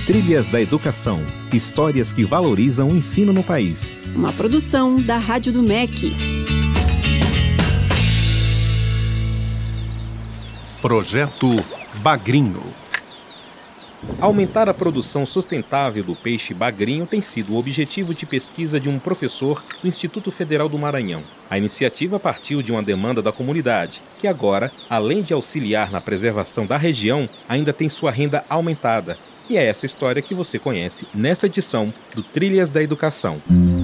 Trilhas da Educação. Histórias que valorizam o ensino no país. Uma produção da Rádio do MEC. Projeto Bagrinho. Aumentar a produção sustentável do peixe bagrinho tem sido o objetivo de pesquisa de um professor do Instituto Federal do Maranhão. A iniciativa partiu de uma demanda da comunidade, que agora, além de auxiliar na preservação da região, ainda tem sua renda aumentada. E é essa história que você conhece nessa edição do Trilhas da Educação.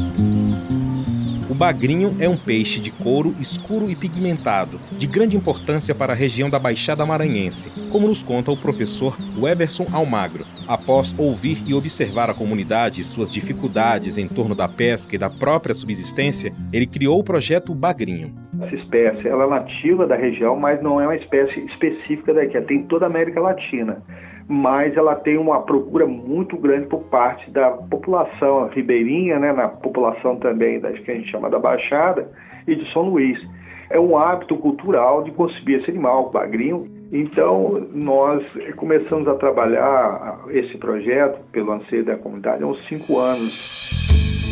O bagrinho é um peixe de couro escuro e pigmentado, de grande importância para a região da Baixada Maranhense, como nos conta o professor Everson Almagro. Após ouvir e observar a comunidade e suas dificuldades em torno da pesca e da própria subsistência, ele criou o projeto Bagrinho. Essa espécie ela é nativa da região, mas não é uma espécie específica daqui, ela tem em toda a América Latina. Mas ela tem uma procura muito grande por parte da população ribeirinha, né, na população também que a gente chama da Baixada e de São Luís. É um hábito cultural de consumir esse animal, o bagrinho. Então, nós começamos a trabalhar esse projeto pelo anseio da comunidade há uns 5 anos.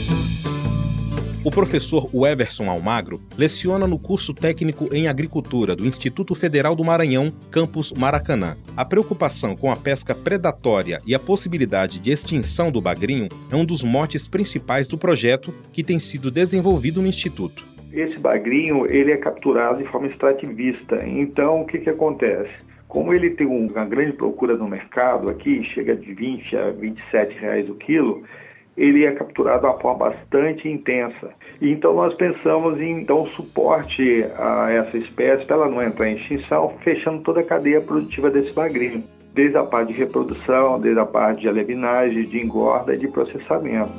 O professor Everson Almagro leciona no curso técnico em agricultura do Instituto Federal do Maranhão, campus Maracanã. A preocupação com a pesca predatória e a possibilidade de extinção do bagrinho é um dos motes principais do projeto que tem sido desenvolvido no Instituto. Esse bagrinho ele é capturado de forma extrativista. Então, o que acontece? Como ele tem uma grande procura no mercado aqui, chega de R$20 a R$27 o quilo, ele é capturado de uma forma bastante intensa. Então nós pensamos em dar um suporte a essa espécie para ela não entrar em extinção, fechando toda a cadeia produtiva desse bagrinho, desde a parte de reprodução, desde a parte de alevinagem, de engorda e de processamento.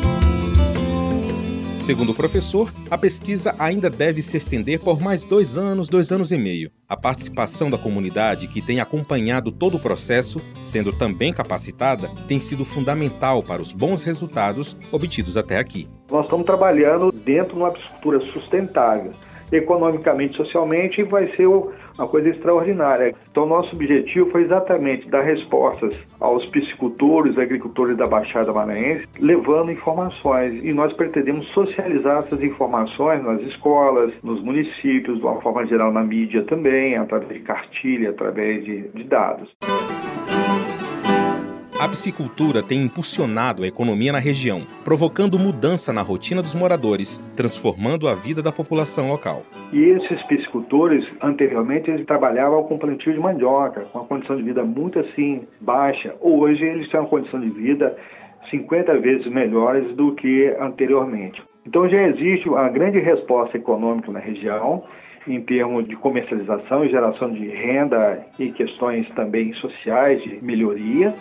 Segundo o professor, a pesquisa ainda deve se estender por mais 2 anos, 2 anos e meio. A participação da comunidade, que tem acompanhado todo o processo, sendo também capacitada, tem sido fundamental para os bons resultados obtidos até aqui. Nós estamos trabalhando dentro de uma piscicultura sustentável. Economicamente, socialmente, vai ser uma coisa extraordinária. Então, nosso objetivo foi exatamente dar respostas aos piscicultores, agricultores da Baixada Maranhense, levando informações. E nós pretendemos socializar essas informações nas escolas, nos municípios, de uma forma geral na mídia também, através de cartilha, através de dados. A piscicultura tem impulsionado a economia na região, provocando mudança na rotina dos moradores, transformando a vida da população local. E esses piscicultores, anteriormente, eles trabalhavam com plantio de mandioca, com uma condição de vida muito assim baixa. Hoje, eles têm uma condição de vida 50 vezes melhores do que anteriormente. Então, já existe uma grande resposta econômica na região, em termos de comercialização e geração de renda e questões também sociais de melhoria.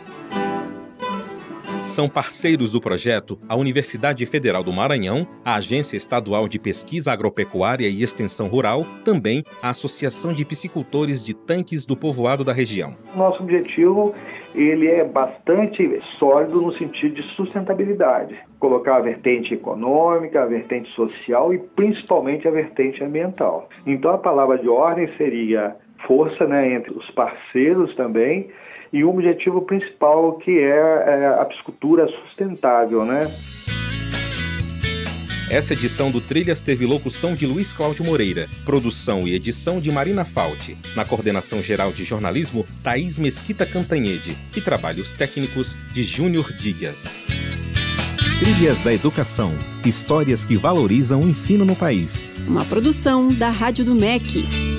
São parceiros do projeto a Universidade Federal do Maranhão, a Agência Estadual de Pesquisa Agropecuária e Extensão Rural, também a Associação de Piscicultores de Tanques do Povoado da região. Nosso objetivo ele é bastante sólido no sentido de sustentabilidade. Colocar a vertente econômica, a vertente social e principalmente a vertente ambiental. Então a palavra de ordem seria força, né, entre os parceiros também, e o objetivo principal que é a piscicultura sustentável, né? Essa edição do Trilhas teve locução de Luiz Cláudio Moreira, produção e edição de Marina Falti, na coordenação geral de jornalismo, Thaís Mesquita Cantanhede e trabalhos técnicos de Júnior Dias. Trilhas da Educação. Histórias que valorizam o ensino no país. Uma produção da Rádio do MEC.